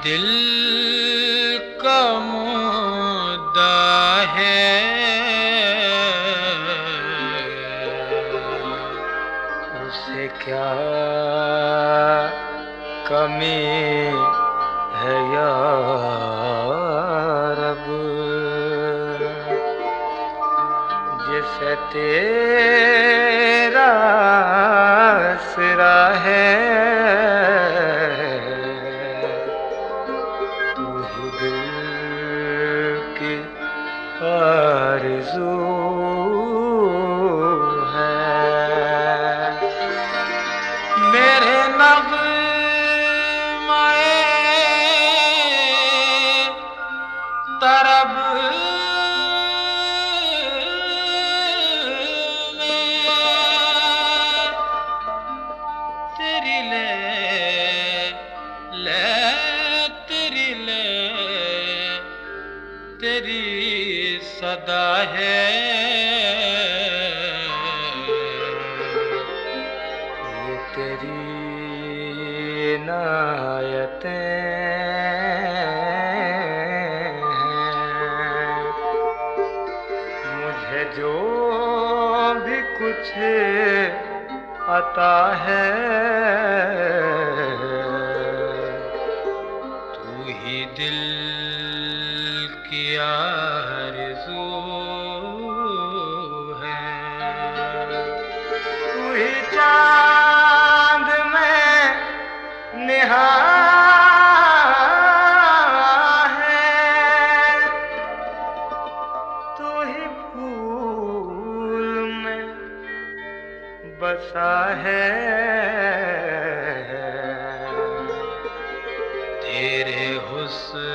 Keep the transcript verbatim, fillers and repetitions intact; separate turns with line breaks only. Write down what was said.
दिल का मुद्दा है, उसे क्या कमी है या रब, जिसे तेरा सिरा है। तू ही दिल की आरज़ू है, मेरे नग़्मे तरब में तेरी ले ले तेरी ले तेरी सदा है। ये तेरी इनायतें हैं, मुझे जो भी कुछ अता है, तू ही दिल की आरज़ू है। तू ही चाँद में निहार है, तू ही फूल में बसा है। तेरे हुस्न